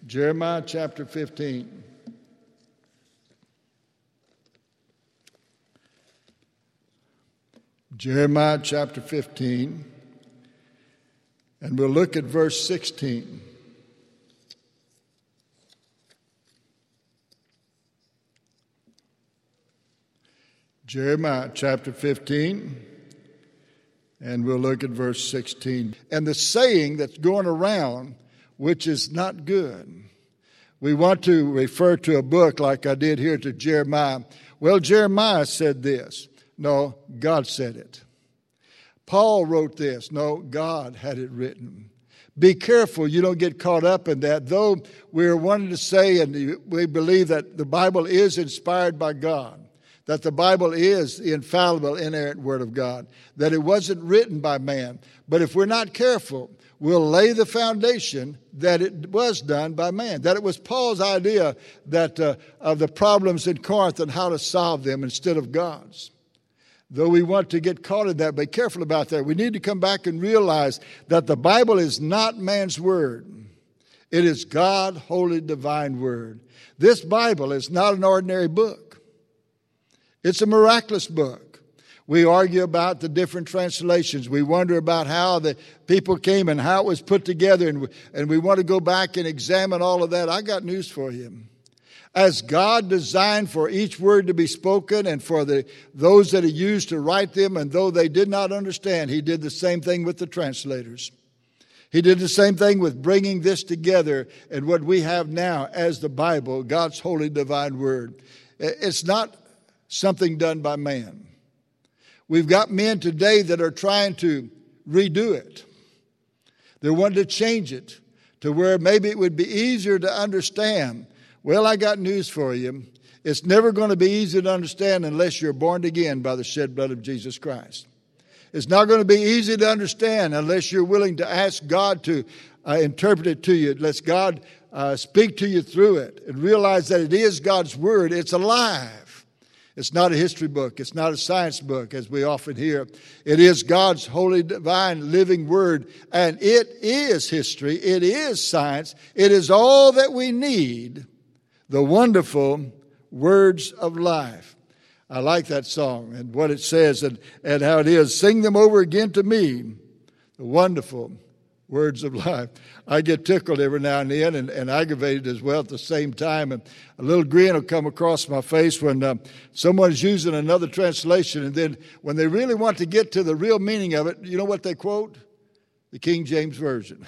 Jeremiah chapter 15. Jeremiah chapter 15, and we'll look at verse 16. Jeremiah chapter 15, and we'll look at verse 16. And the saying that's going around, which is not good. We want to refer to a book like I did here to Jeremiah. Well, Jeremiah said this. No, God said it. Paul wrote this. No, God had it written. Be careful you don't get caught up in that. Though we're wanting to say and we believe that the Bible is inspired by God, that the Bible is the infallible, inerrant Word of God, that it wasn't written by man. But if we're not careful, we'll lay the foundation that it was done by man, that it was Paul's idea that of the problems in Corinth and how to solve them instead of God's. Though we want to get caught in that, be careful about that. We need to come back and realize that the Bible is not man's word. It is God's holy divine word. This Bible is not an ordinary book. It's a miraculous book. We argue about the different translations. We wonder about how the people came and how it was put together, and we want to go back and examine all of that. I got news for you. As God designed for each word to be spoken and for those that He used to write them, and though they did not understand, He did the same thing with the translators. He did the same thing with bringing this together and what we have now as the Bible, God's holy divine word. It's not something done by man. We've got men today that are trying to redo it. They're wanting to change it to where maybe it would be easier to understand. Well, I got news for you. It's never going to be easy to understand unless you're born again by the shed blood of Jesus Christ. It's not going to be easy to understand unless you're willing to ask God to interpret it to you. Let God speak to you through it and realize that it is God's word. It's alive. It's not a history book. It's not a science book, as we often hear. It is God's holy, divine, living word, and it is history. It is science. It is all that we need. The wonderful words of life. I like that song and what it says and how it is. Sing them over again to me. The wonderful words of life. I get tickled every now and then and aggravated as well at the same time. And a little grin will come across my face when someone's using another translation. And then when they really want to get to the real meaning of it, you know what they quote? The King James Version.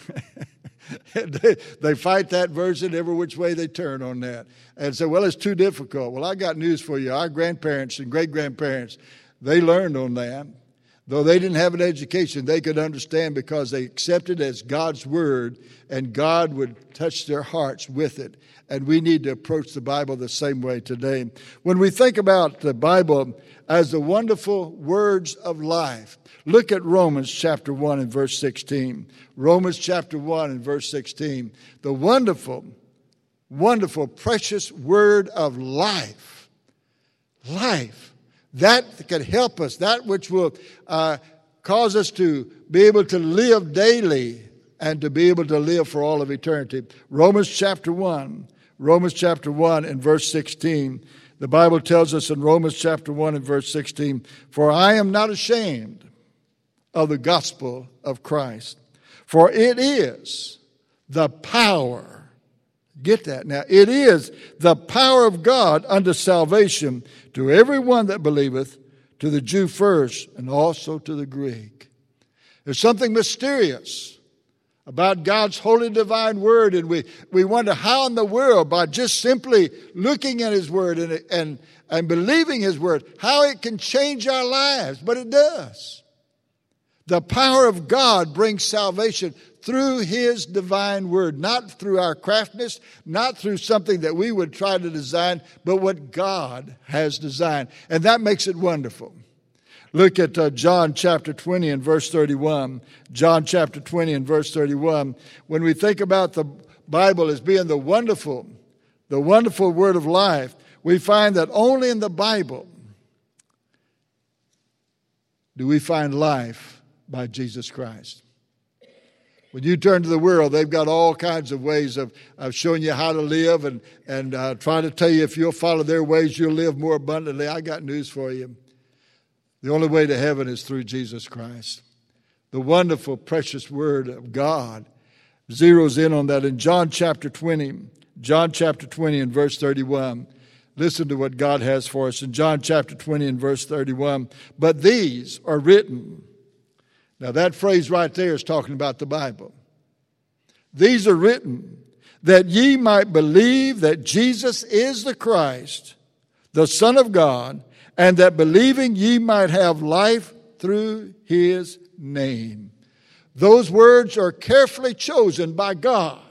They fight that version every which way they turn on that. And say, well, it's too difficult. Well, I got news for you. Our grandparents and great-grandparents, they learned on that. Though they didn't have an education, they could understand because they accepted it as God's word, and God would touch their hearts with it. And we need to approach the Bible the same way today. When we think about the Bible as the wonderful words of life, look at Romans chapter 1 and verse 16. Romans chapter 1 and verse 16. The wonderful, wonderful, precious word of life. Life. That can help us. That which will cause us to be able to live daily and to be able to live for all of eternity. Romans chapter 1. Romans chapter 1 and verse 16. The Bible tells us in Romans chapter 1 and verse 16, for I am not ashamed of the gospel of Christ. For it is the power. Get that now. It is the power of God unto salvation to everyone that believeth, to the Jew first, and also to the Greek. There's something mysterious about God's holy divine word, and we wonder how in the world, by just simply looking at His word and believing His word, how it can change our lives. But it does. The power of God brings salvation through His divine word, not through our craftiness, not through something that we would try to design, but what God has designed. And that makes it wonderful. Look at John chapter 20 and verse 31. John chapter 20 and verse 31. When we think about the Bible as being the wonderful word of life, we find that only in the Bible do we find life by Jesus Christ. When you turn to the world, they've got all kinds of ways of showing you how to live and trying to tell you if you'll follow their ways, you'll live more abundantly. I got news for you. The only way to heaven is through Jesus Christ. The wonderful, precious Word of God zeroes in on that in John chapter 20 and verse 31. Listen to what God has for us in John chapter 20 and verse 31. But these are written. Now that phrase right there is talking about the Bible. These are written that ye might believe that Jesus is the Christ, the Son of God, and that believing ye might have life through his name. Those words are carefully chosen by God.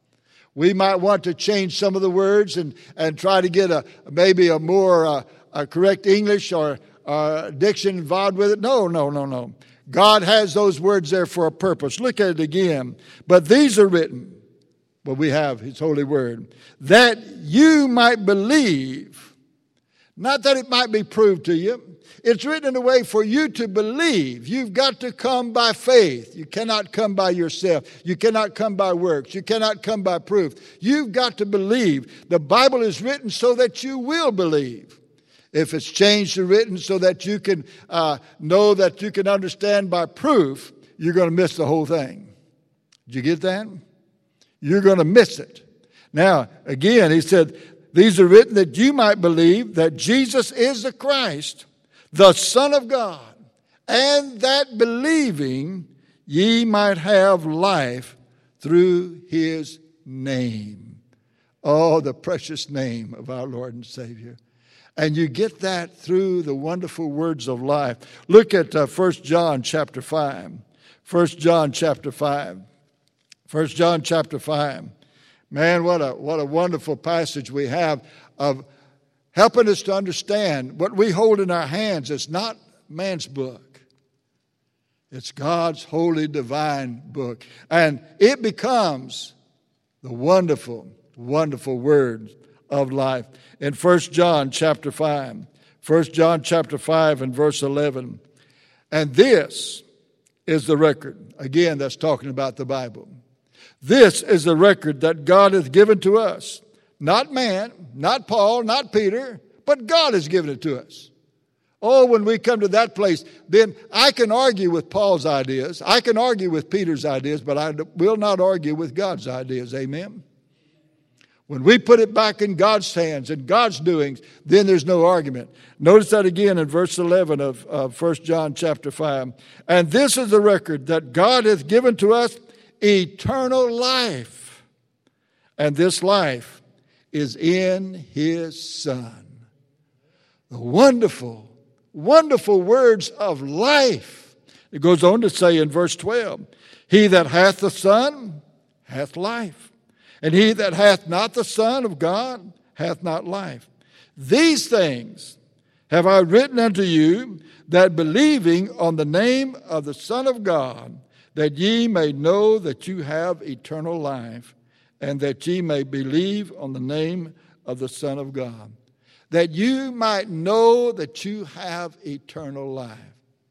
We might want to change some of the words and try to get maybe a more correct English or diction involved with it. No. God has those words there for a purpose. Look at it again. But these are written, well, we have his holy word, that you might believe, not that it might be proved to you. It's written in a way for you to believe. You've got to come by faith. You cannot come by yourself. You cannot come by works. You cannot come by proof. You've got to believe. The Bible is written so that you will believe. If it's changed and written so that you can know that you can understand by proof, you're going to miss the whole thing. Did you get that? You're going to miss it. Now, again, he said, these are written that you might believe that Jesus is the Christ, the Son of God, and that believing ye might have life through his name. Oh, the precious name of our Lord and Savior. And you get that through the wonderful words of life. Look at 1 John chapter 5. 1 John chapter 5. 1 John chapter 5. Man, what a wonderful passage we have of helping us to understand what we hold in our hands is not man's book. It's God's holy, divine book. And it becomes the wonderful, wonderful word of life. In 1 John chapter 5, 1 John chapter 5 and verse 11. And this is the record. Again, that's talking about the Bible. This is the record that God hath given to us. Not man, not Paul, not Peter, but God has given it to us. Oh, when we come to that place, then I can argue with Paul's ideas. I can argue with Peter's ideas, but I will not argue with God's ideas. Amen? When we put it back in God's hands and God's doings, then there's no argument. Notice that again in verse 11 of 1 John chapter 5. And this is the record that God hath given to us eternal life. And this life is in his Son. The wonderful, wonderful words of life. It goes on to say in verse 12, he that hath the Son hath life. And he that hath not the Son of God hath not life. These things have I written unto you, that believing on the name of the Son of God, that ye may know that you have eternal life, and that ye may believe on the name of the Son of God. That you might know that you have eternal life.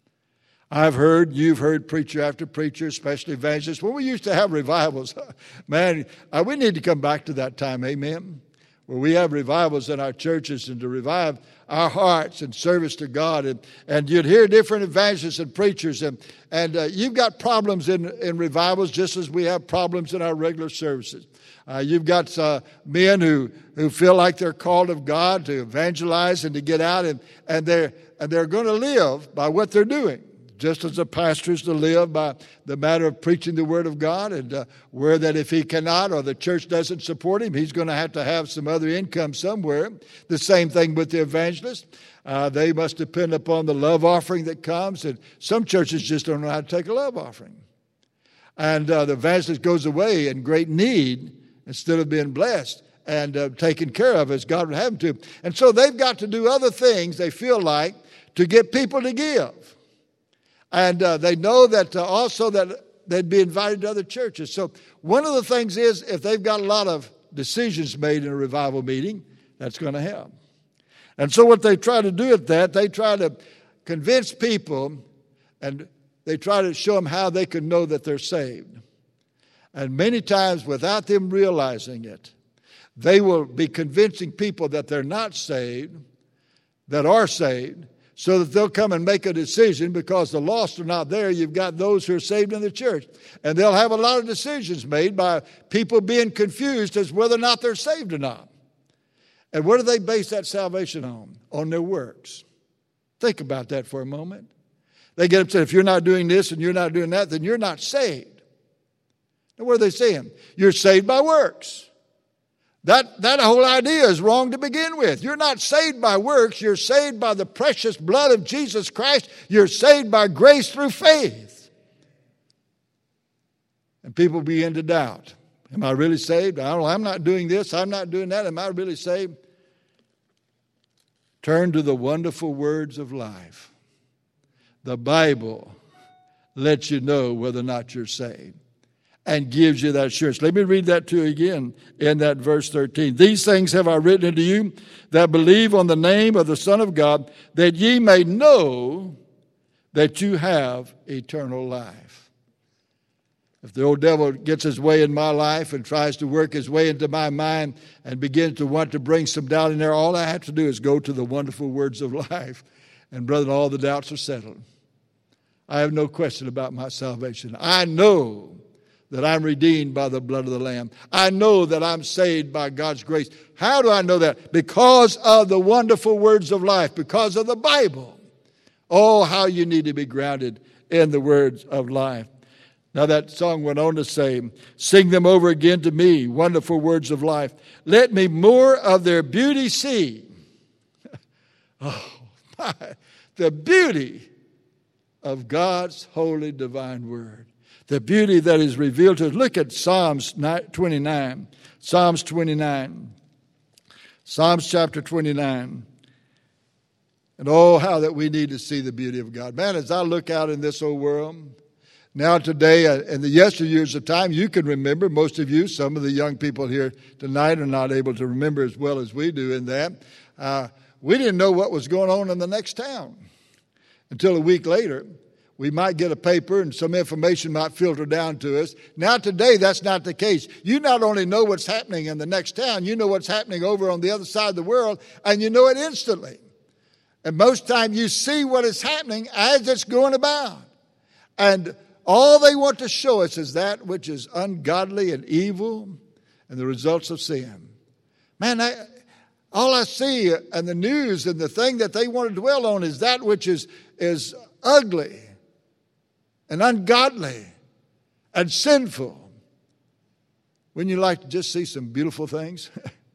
You've heard preacher after preacher, especially evangelists. When we used to have revivals, man, we need to come back to that time, amen? Where we have revivals in our churches and to revive our hearts and service to God. And you'd hear different evangelists and preachers. And you've got problems in revivals just as we have problems in our regular services. You've got men who feel like they're called of God to evangelize and to get out. And they're going to live by what they're doing. Just as a pastor is to live by the matter of preaching the Word of God, and where that if he cannot or the church doesn't support him, he's going to have some other income somewhere. The same thing with the evangelist. They must depend upon the love offering that comes, and some churches just don't know how to take a love offering. And the evangelist goes away in great need instead of being blessed and taken care of as God would have him to. And so they've got to do other things, they feel like, to get people to give. And they know that also that they'd be invited to other churches. So one of the things is if they've got a lot of decisions made in a revival meeting, that's going to help. And so what they try to do at that, they try to convince people and they try to show them how they can know that they're saved. And many times, without them realizing it, they will be convincing people that they're not saved, that are saved, so that they'll come and make a decision because the lost are not there. You've got those who are saved in the church. And they'll have a lot of decisions made by people being confused as whether or not they're saved or not. And what do they base that salvation on? On their works. Think about that for a moment. They get upset, if you're not doing this and you're not doing that, then you're not saved. And what are they saying? You're saved by works. That whole idea is wrong to begin with. You're not saved by works. You're saved by the precious blood of Jesus Christ. You're saved by grace through faith. And people begin to doubt. Am I really saved? I'm not doing this. I'm not doing that. Am I really saved? Turn to the wonderful words of life. The Bible lets you know whether or not you're saved and gives you that assurance. Let me read that to you again in that verse 13. These things have I written unto you that believe on the name of the Son of God, that ye may know that you have eternal life. If the old devil gets his way in my life and tries to work his way into my mind and begins to want to bring some doubt in there, all I have to do is go to the wonderful words of life. And brethren, all the doubts are settled. I have no question about my salvation. I know that I'm redeemed by the blood of the Lamb. I know that I'm saved by God's grace. How do I know that? Because of the wonderful words of life, because of the Bible. Oh, how you need to be grounded in the words of life. Now that song went on to say, sing them over again to me, wonderful words of life. Let me more of their beauty see. Oh, my, the beauty of God's holy divine word. The beauty that is revealed to us. Look at Psalms 29. Psalms 29. Psalms chapter 29. And oh, how that we need to see the beauty of God. Man, as I look out in this old world, now today, in the yesteryears of time, you can remember, most of you, some of the young people here tonight are not able to remember as well as we do in that. We didn't know what was going on in the next town until a week later. We might get a paper and some information might filter down to us. Now today, that's not the case. You not only know what's happening in the next town, you know what's happening over on the other side of the world, and you know it instantly. And most time you see what is happening as it's going about. And all they want to show us is that which is ungodly and evil and the results of sin. Man, all I see in the news and the thing that they want to dwell on is that which is ugly and ungodly and sinful. Wouldn't you like to just see some beautiful things?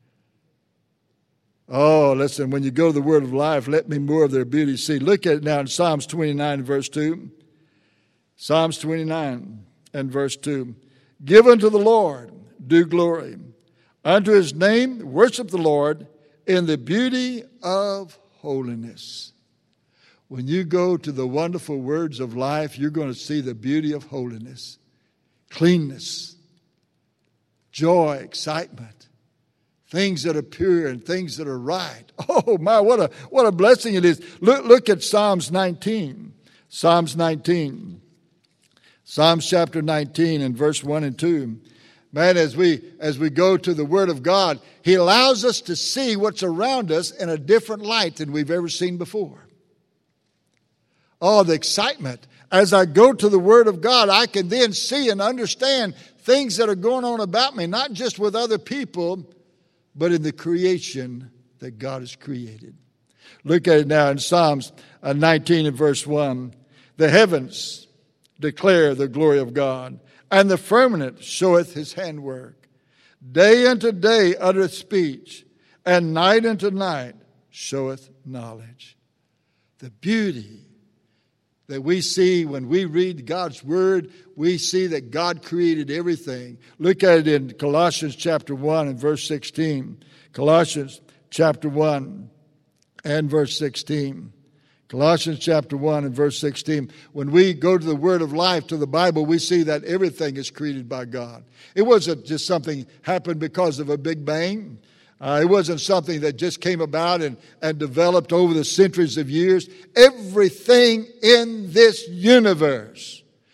Oh, listen, when you go to the word of life, let me more of their beauty see. Look at it now in Psalms 29 verse 2. Psalms 29 and verse 2. Give unto the Lord due glory. Unto his name worship the Lord in the beauty of holiness. When you go to the wonderful words of life, you're going to see the beauty of holiness, cleanness, joy, excitement, things that are pure and things that are right. Oh my, what a blessing it is. Look at Psalms 19. Psalms 19. Psalms chapter 19 and verse 1 and 2. Man, as we go to the Word of God, He allows us to see what's around us in a different light than we've ever seen before. Oh, the excitement. As I go to the Word of God, I can then see and understand things that are going on about me, not just with other people, but in the creation that God has created. Look at it now in Psalms 19 and verse 1. The heavens declare the glory of God, and the firmament showeth his handiwork. Day unto day uttereth speech, and night unto night showeth knowledge. The beauty that we see when we read God's Word, we see that God created everything. Look at it in Colossians chapter 1 and verse 16. Colossians chapter 1 and verse 16. Colossians chapter 1 and verse 16. When we go to the Word of life, to the Bible, we see that everything is created by God. It wasn't just something happened because of a big bang. It wasn't something that just came about and developed over the centuries of years. Everything in this universe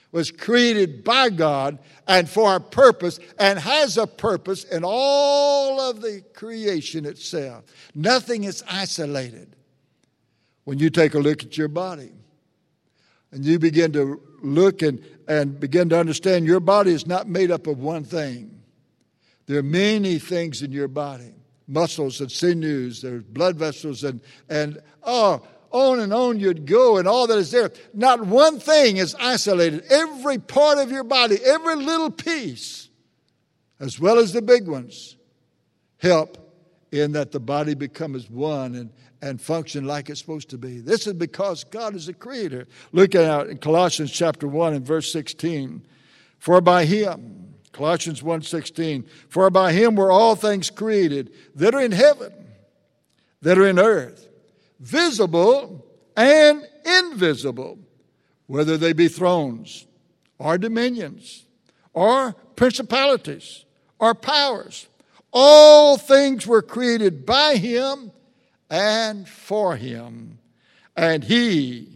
was created by God and for a purpose and has a purpose in all of the creation itself. Nothing is isolated. When you take a look at your body and you begin to look and begin to understand your body is not made up of one thing. There are many things in your body. Muscles and sinews, there's blood vessels and on and on you'd go and all that is there. Not one thing is isolated. Every part of your body, every little piece, as well as the big ones, help in that the body becomes one and function like it's supposed to be. This is because God is a creator. Look at in Colossians chapter 1 and verse 16. For by him, Colossians 1:16, for by him were all things created that are in heaven, that are in earth, visible and invisible, whether they be thrones or dominions or principalities or powers. All things were created by him and for him. And he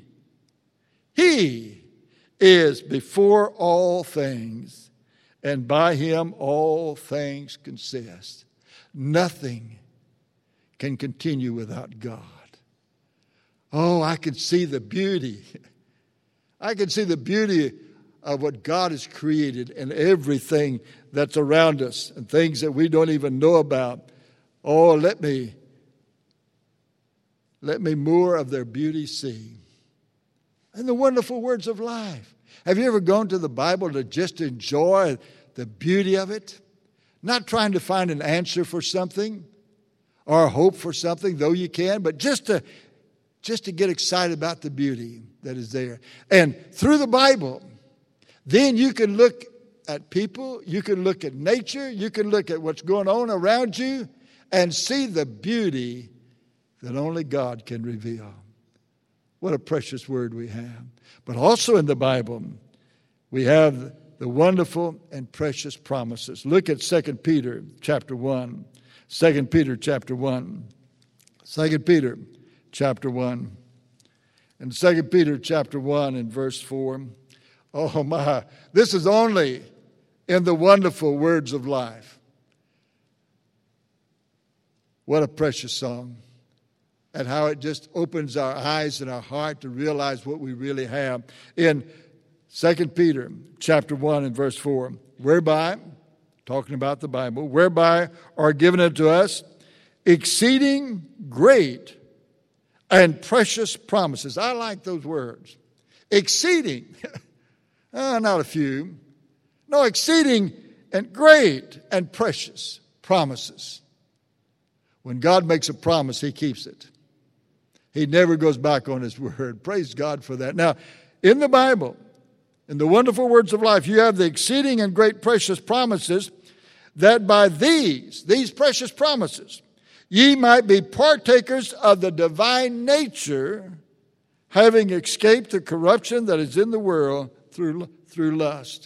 is before all things, and by him all things consist. Nothing can continue without God. Oh, I can see the beauty. I can see the beauty of what God has created and everything that's around us and things that we don't even know about. Oh, let me more of their beauty see. And the wonderful words of life. Have you ever gone to the Bible to just enjoy the beauty of it? Not trying to find an answer for something or hope for something, though you can, but just to get excited about the beauty that is there. And through the Bible, then you can look at people, you can look at nature, you can look at what's going on around you and see the beauty that only God can reveal. What a precious word we have. But also in the Bible, we have the wonderful and precious promises. Look at 2 Peter chapter 1. 2 Peter chapter 1. 2 Peter chapter 1. In 2 Peter chapter 1 and verse 4. Oh my, this is only in the wonderful words of life. What a precious song. And how it just opens our eyes and our heart to realize what we really have. In 2 Peter chapter 1 and verse 4, whereby, talking about the Bible, whereby are given unto us exceeding great and precious promises. I like those words. Exceeding. Not a few. No, exceeding and great and precious promises. When God makes a promise, he keeps it. He never goes back on his word. Praise God for that. Now, in the Bible, in the wonderful words of life, you have the exceeding and great precious promises, that by these precious promises, ye might be partakers of the divine nature, having escaped the corruption that is in the world through lust.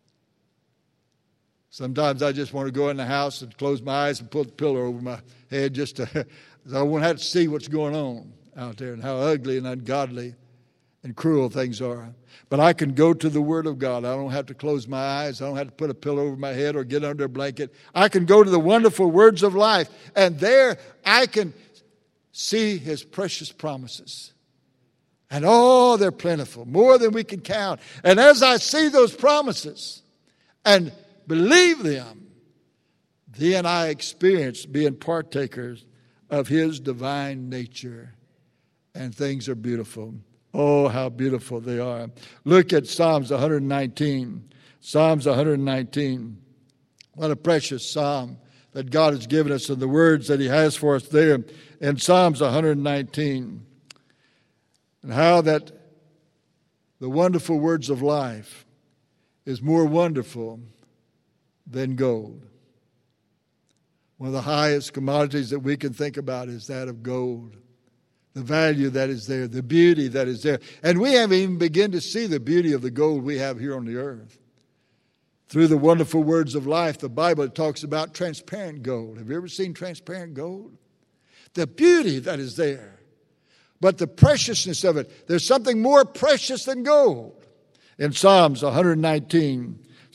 Sometimes I just want to go in the house and close my eyes and put the pillow over my head just to, I won't have to see what's going on out there and how ugly and ungodly and cruel things are. But I can go to the Word of God. I don't have to close my eyes. I don't have to put a pillow over my head or get under a blanket. I can go to the wonderful words of life, and there I can see his precious promises. And oh, they're plentiful, more than we can count. And as I see those promises and believe them, then I experience being partakers of his divine nature. And things are beautiful. Oh, how beautiful they are. Look at Psalms 119. Psalms 119. What a precious psalm that God has given us and the words that he has for us there in Psalms 119. And how that the wonderful words of life is more wonderful than gold. One of the highest commodities that we can think about is that of gold. The value that is there, the beauty that is there. And we haven't even begun to see the beauty of the gold we have here on the earth. Through the wonderful words of life, the Bible talks about transparent gold. Have you ever seen transparent gold? The beauty that is there. But the preciousness of it. There's something more precious than gold. In Psalms 119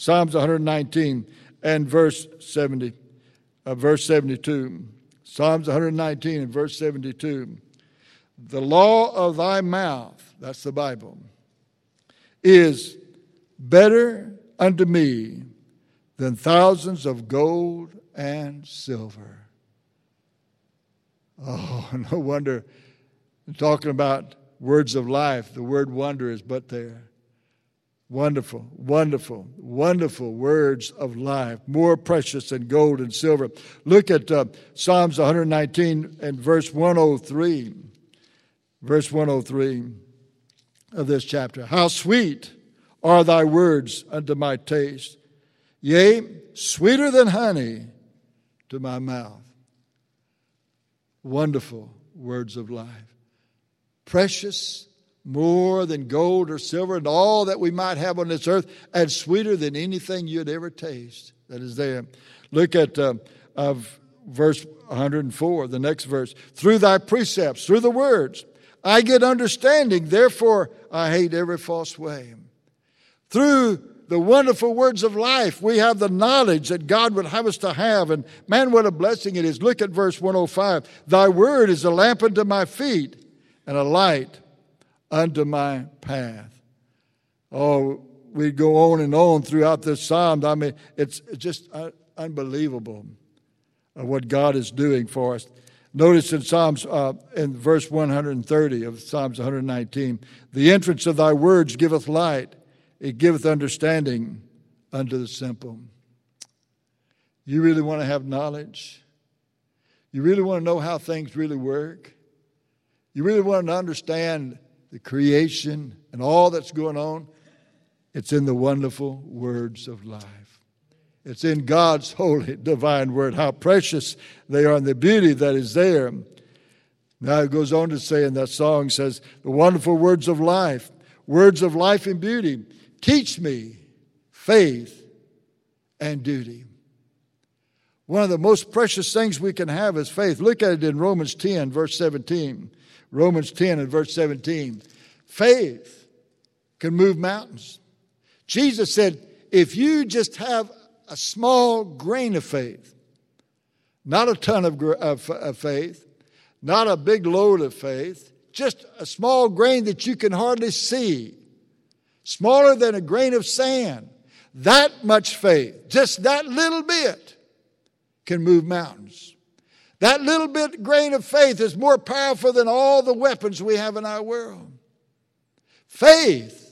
and verse 72. Psalms 119 and verse 72. The law of thy mouth, that's the Bible, is better unto me than thousands of gold and silver. Oh, no wonder, talking about words of life, the word wonder is but there. Wonderful, wonderful, wonderful words of life, more precious than gold and silver. Look at Psalms 119 and verse 103. Verse 103 of this chapter. How sweet are thy words unto my taste, yea, sweeter than honey to my mouth. Wonderful words of life. Precious, more than gold or silver and all that we might have on this earth, and sweeter than anything you'd ever taste that is there. Look at verse 104, the next verse. Through thy precepts, through the words, I get understanding, therefore I hate every false way. Through the wonderful words of life, we have the knowledge that God would have us to have. And man, what a blessing it is. Look at verse 105. Thy word is a lamp unto my feet and a light unto my path. Oh, we go on and on throughout this psalm. I mean, it's just unbelievable what God is doing for us. Notice in Psalms, in verse 130 of Psalms 119, the entrance of thy words giveth light, it giveth understanding unto the simple. You really want to have knowledge? You really want to know how things really work? You really want to understand the creation and all that's going on? It's in the wonderful words of life. It's in God's holy, divine word. How precious they are and the beauty that is there. Now it goes on to say in that song, says, the wonderful words of life and beauty. Teach me faith and duty. One of the most precious things we can have is faith. Look at it in Romans 10, verse 17. Romans 10 and verse 17. Faith can move mountains. Jesus said, if you just have a small grain of faith, not a ton of faith, not a big load of faith, just a small grain that you can hardly see, smaller than a grain of sand, that much faith, just that little bit, can move mountains. That little bit grain of faith is more powerful than all the weapons we have in our world. Faith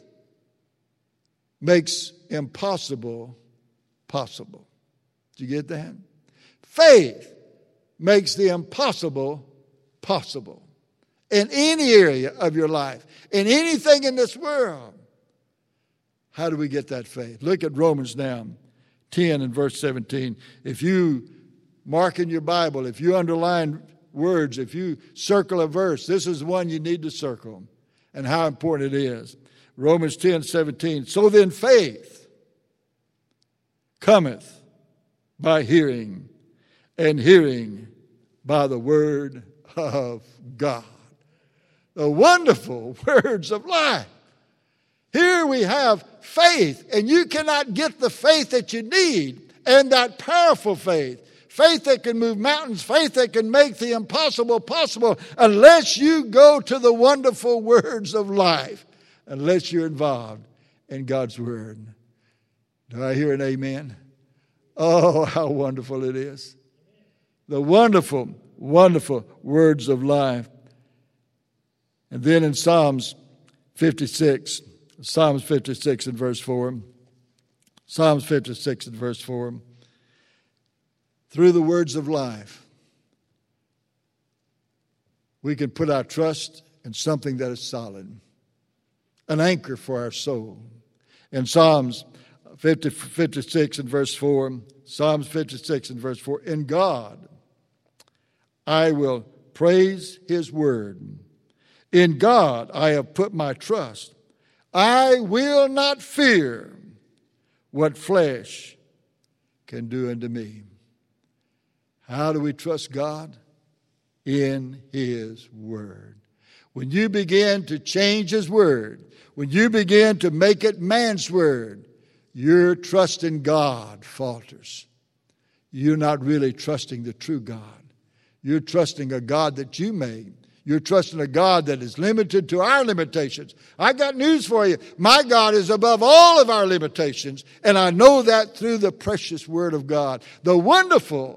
makes impossible possible. Did you get that? Faith makes the impossible possible. In any area of your life, in anything in this world. How do we get that faith? Look at Romans now, 10 and verse 17. If you mark in your Bible, if you underline words, if you circle a verse, this is one you need to circle and how important it is. Romans 10, 17. So then faith cometh by hearing, and hearing by the word of God. The wonderful words of life. Here we have faith, and you cannot get the faith that you need, and that powerful faith. Faith that can move mountains, faith that can make the impossible possible, unless you go to the wonderful words of life, unless you're involved in God's word. Do I hear an amen? Oh, how wonderful it is. The wonderful, wonderful words of life. And then in Psalms 56 in verse 4. Psalms 56 in verse 4. Through the words of life, we can put our trust in something that is solid, an anchor for our soul. In Psalms 56 and verse 4, Psalms 56 and verse 4, in God I will praise his word. In God I have put my trust. I will not fear what flesh can do unto me. How do we trust God? In his word. when you begin to change His Word, when you begin to make it man's Word, your trust in God falters. You're not really trusting the true God. You're trusting a God that you made. You're trusting a God that is limited to our limitations. I got news for you. My God is above all of our limitations, and I know that through the precious Word of God. The wonderful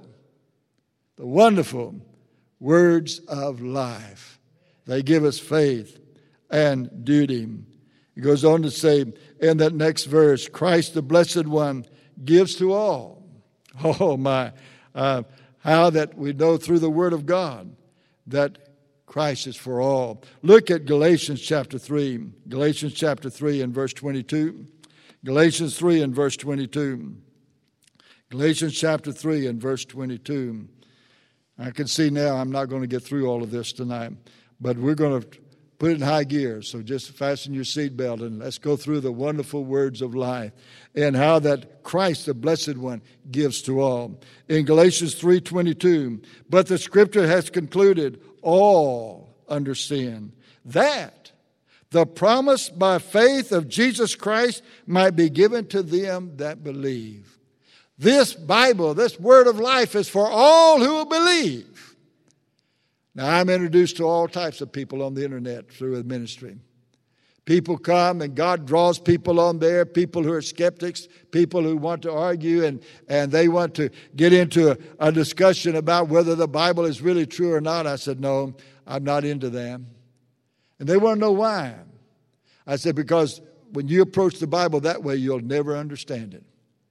words of life. They give us faith and duty. He goes on to say in that next verse, Christ the Blessed One gives to all. Oh my, how that we know through the Word of God that Christ is for all. Look at Galatians chapter 3. Galatians chapter 3 and verse 22. Galatians 3 and verse 22. Galatians chapter 3 and verse 22. I can see now I'm not going to get through all of this tonight, but we're going to put it in high gear. So just fasten your seatbelt and let's go through the wonderful words of life and how that Christ, the Blessed One, gives to all. In Galatians 3:22, but the Scripture has concluded all under sin, that the promise by faith of Jesus Christ might be given to them that believe. This Bible, this Word of life is for all who believe. Now, I'm introduced to all types of people on the internet through the ministry. People come and God draws people on there, people who are skeptics, people who want to argue and they want to get into a discussion about whether the Bible is really true or not. I said, no, I'm not into them. And they want to know why. I said, because when you approach the Bible that way, you'll never understand it.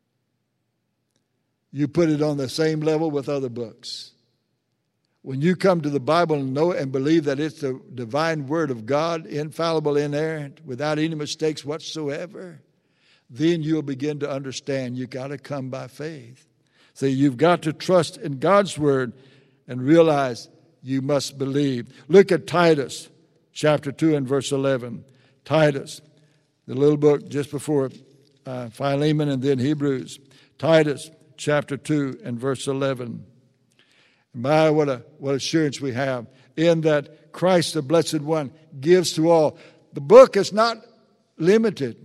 You put it on the same level with other books. When you come to the Bible and know and believe that it's the divine Word of God, infallible, inerrant, without any mistakes whatsoever, then you'll begin to understand you got to come by faith. So you've got to trust in God's Word and realize you must believe. Look at Titus chapter 2 and verse 11. Titus, the little book just before Philemon and then Hebrews. Titus chapter 2 and verse 11. My, what assurance we have in that Christ, the Blessed One, gives to all. The book is not limited.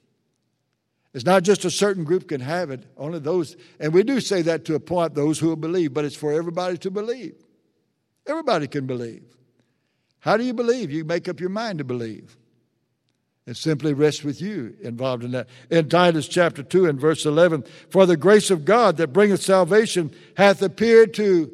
It's not just a certain group can have it. Only those, and we do say that to a point, those who will believe, but it's for everybody to believe. Everybody can believe. How do you believe? You make up your mind to believe. It simply rests with you involved in that. In Titus chapter 2 and verse 11, for the grace of God that bringeth salvation hath appeared to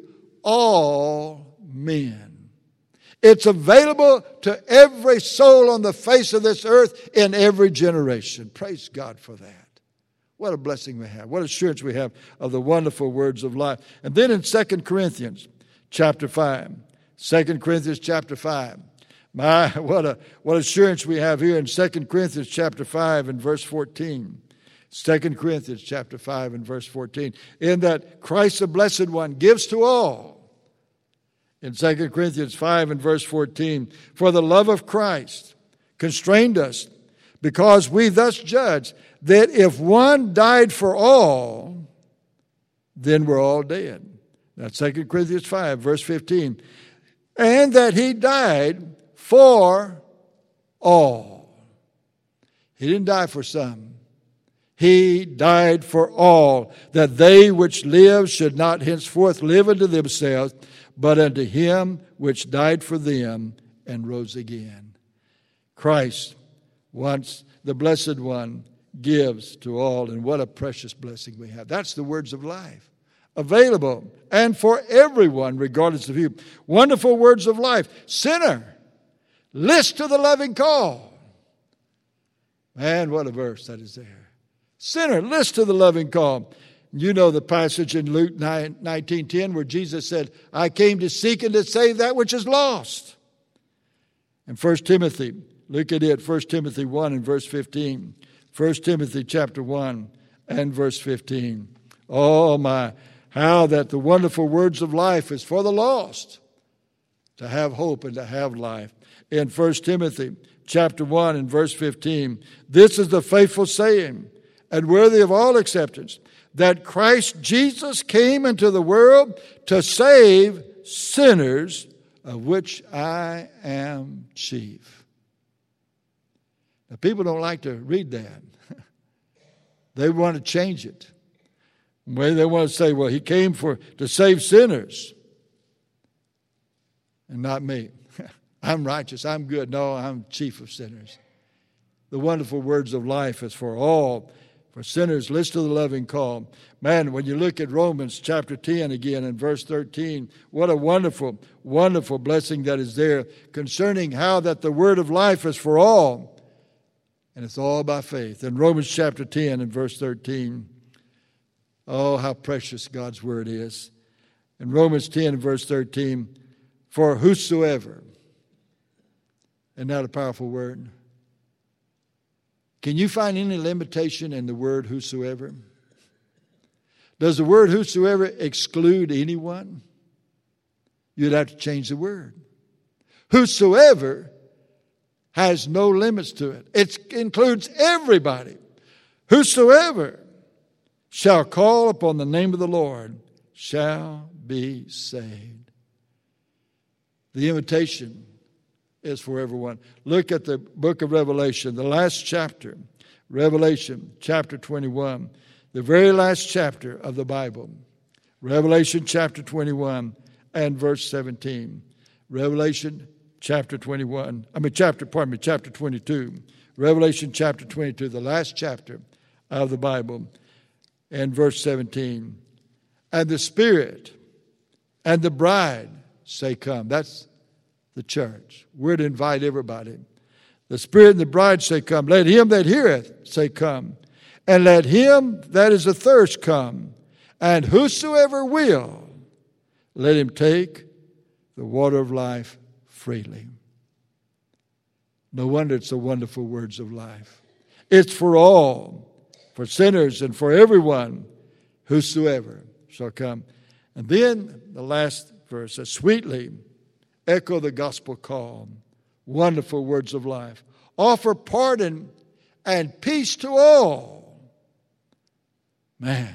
all men. It's available to every soul on the face of this earth in every generation. Praise God for that. What a blessing we have. What assurance we have of the wonderful words of life. And then in 2 Corinthians chapter 5. 2 Corinthians chapter 5. My, what assurance we have here in 2 Corinthians chapter 5 and verse 14. 2 Corinthians chapter 5 and verse 14. In that Christ the Blessed One gives to all. In 2 Corinthians 5 and verse 14. For the love of Christ constrained us, because we thus judge that if one died for all, then we're all dead. That's 2 Corinthians 5 verse 15. And that he died for all. He didn't die for some. He died for all, that they which live should not henceforth live unto themselves, but unto him which died for them and rose again. Christ, once the Blessed One, gives to all, and what a precious blessing we have. That's the words of life, available and for everyone, regardless of you. Wonderful words of life. Sinner, list to the loving call. Man, what a verse that is there. Sinner, list to the loving call. You know the passage in Luke 19:10 where Jesus said, I came to seek and to save that which is lost. And 1 Timothy, look at it, 1 Timothy 1 and verse 15. 1 Timothy chapter 1 and verse 15. Oh my, how that the wonderful words of life is for the lost, to have hope and to have life. In 1 Timothy chapter 1 and verse 15, this is the faithful saying and worthy of all acceptance, that Christ Jesus came into the world to save sinners, of which I am chief. Now, people don't like to read that. They want to change it. Maybe they want to say, well, he came to save sinners and not me. I'm righteous, I'm good. No, I'm chief of sinners. The wonderful words of life is for all. For sinners, listen to the loving call. Man, when you look at Romans chapter 10 again in verse 13, what a wonderful, wonderful blessing that is there concerning how that the word of life is for all. And it's all by faith. In Romans chapter 10 and verse 13, oh, how precious God's word is. In Romans 10 and verse 13, for whosoever, isn't that a powerful word? Can you find any limitation in the word whosoever? Does the word whosoever exclude anyone? You'd have to change the word. Whosoever has no limits to it. It includes everybody. Whosoever shall call upon the name of the Lord shall be saved. The invitation is for everyone. Look at the book of Revelation, the last chapter, Revelation chapter 21, the very last chapter of the Bible. Revelation chapter 21 and verse 17. Revelation chapter 22. Revelation chapter 22, the last chapter of the Bible, and verse 17. And the Spirit and the bride say, come. That's the church. We're to invite everybody. The Spirit and the bride say, come. Let him that heareth say, come. And let him that is athirst come. And whosoever will, let him take the water of life freely. No wonder it's the wonderful words of life. It's for all, for sinners and for everyone, whosoever shall come. And then the last verse says, sweetly echo the gospel call. Wonderful words of life. Offer pardon and peace to all. Man,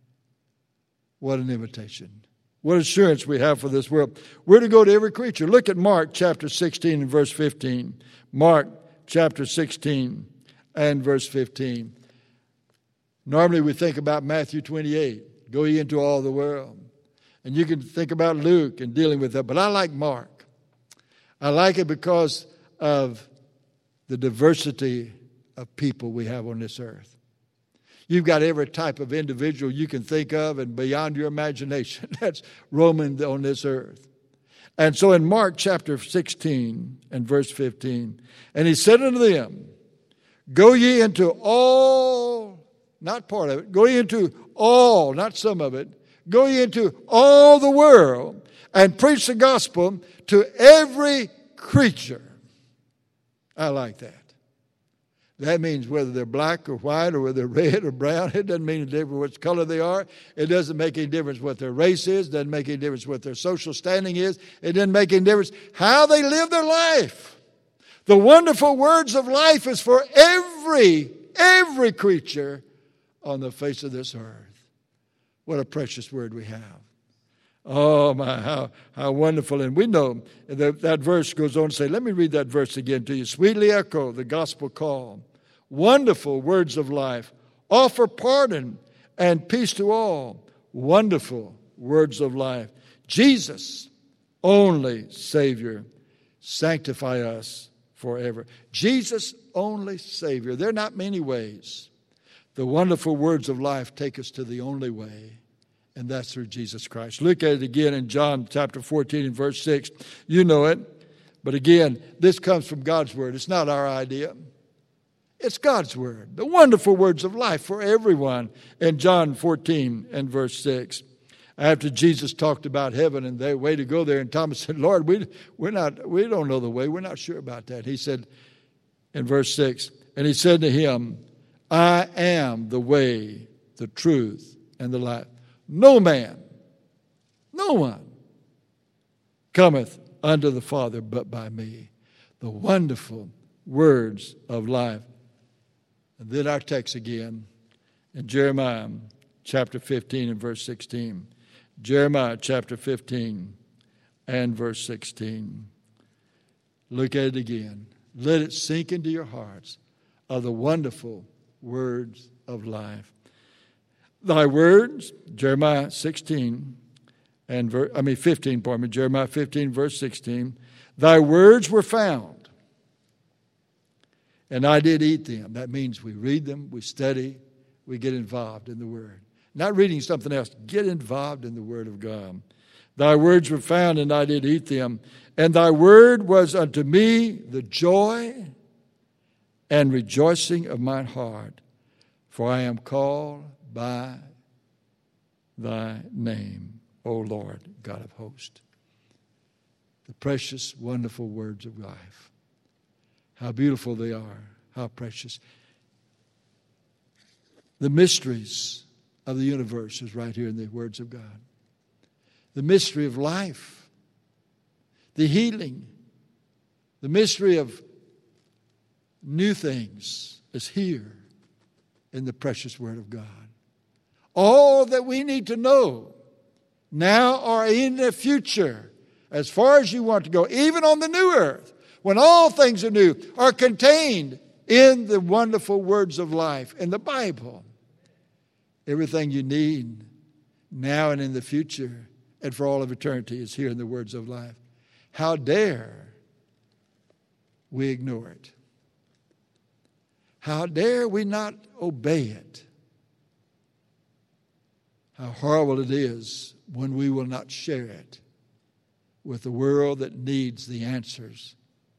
what an invitation. What assurance we have for this world. We're to go to every creature. Look at Mark chapter 16 and verse 15. Mark chapter 16 and verse 15. Normally we think about Matthew 28. Go ye into all the world. And you can think about Luke and dealing with that. But I like Mark. I like it because of the diversity of people we have on this earth. You've got every type of individual you can think of and beyond your imagination that's roaming on this earth. And so in Mark chapter 16 and verse 15, and he said unto them, go ye into all, not part of it, go ye into all, not some of it, go ye into all the world and preach the gospel to every creature. I like that. That means whether they're black or white or whether they're red or brown, it doesn't mean a difference what color they are. It doesn't make any difference what their race is. It doesn't make any difference what their social standing is. It doesn't make any difference how they live their life. The wonderful words of life is for every creature on the face of this earth. What a precious word we have. Oh, my, how wonderful. And we know that verse goes on to say, let me read that verse again to you. Sweetly echo the gospel call. Wonderful words of life. Offer pardon and peace to all. Wonderful words of life. Jesus, only Savior, sanctify us forever. Jesus, only Savior. There are not many ways. The wonderful words of life take us to the only way. And that's through Jesus Christ. Look at it again in John chapter 14 and verse 6. You know it. But again, this comes from God's word. It's not our idea. It's God's word. The wonderful words of life for everyone in John 14 and verse 6. After Jesus talked about heaven and the way to go there, and Thomas said, Lord, we don't know the way. We're not sure about that. He said in verse 6, and he said to him, I am the way, the truth, and the life. No man, no one cometh unto the Father but by me. The wonderful words of life. And then our text again in Jeremiah chapter 15 and verse 16. Jeremiah chapter 15 and verse 16. Look at it again. Let it sink into your hearts of the wonderful words of life. Thy words, Jeremiah 15, Jeremiah 15, verse 16. Thy words were found, and I did eat them. That means we read them, we study, we get involved in the Word. Not reading something else. Get involved in the Word of God. Thy words were found, and I did eat them. And thy word was unto me the joy and rejoicing of mine heart. For I am called by thy name, O Lord, God of hosts. The precious, wonderful words of life. How beautiful they are. How precious. The mysteries of the universe is right here in the words of God. The mystery of life. The healing. The mystery of new things is here in the precious Word of God. All that we need to know now or in the future, as far as you want to go, even on the new earth, when all things are new, are contained in the wonderful words of life in the Bible. Everything you need now and in the future and for all of eternity is here in the words of life. How dare we ignore it? How dare we not obey it? How horrible it is when we will not share it with the world that needs the answers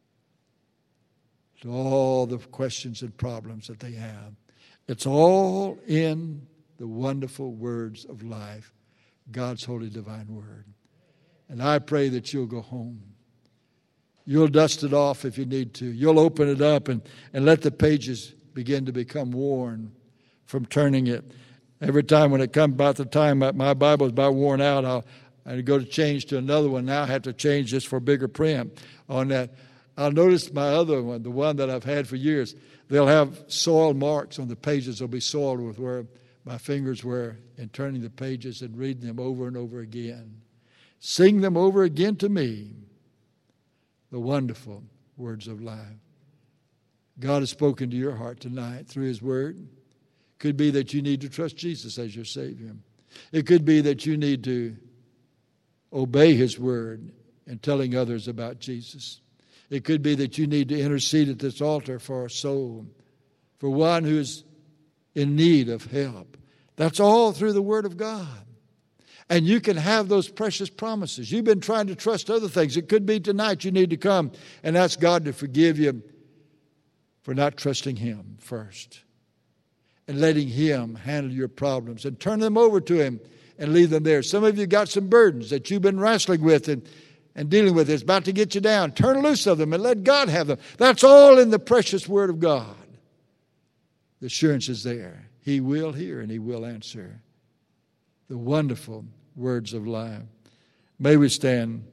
to all the questions and problems that they have. It's all in the wonderful words of life, God's holy divine word. And I pray that you'll go home. You'll dust it off if you need to. You'll open it up and let the pages begin to become worn from turning it. Every time when it comes about the time my Bible is about worn out, I go to change to another one. Now I have to change this for bigger print on that. I'll notice my other one, the one that I've had for years, they'll have soil marks on the pages. They'll be soiled with where my fingers were in turning the pages and reading them over and over again. Sing them over again to me, the wonderful words of life. God has spoken to your heart tonight through His Word. It could be that you need to trust Jesus as your Savior. It could be that you need to obey His Word in telling others about Jesus. It could be that you need to intercede at this altar for a soul, for one who is in need of help. That's all through the Word of God. And you can have those precious promises. You've been trying to trust other things. It could be tonight you need to come and ask God to forgive you for not trusting Him first and letting Him handle your problems and turn them over to Him and leave them there. Some of you got some burdens that you've been wrestling with and dealing with. It's about to get you down. Turn loose of them and let God have them. That's all in the precious Word of God. The assurance is there. He will hear and He will answer. The wonderful words of life. May we stand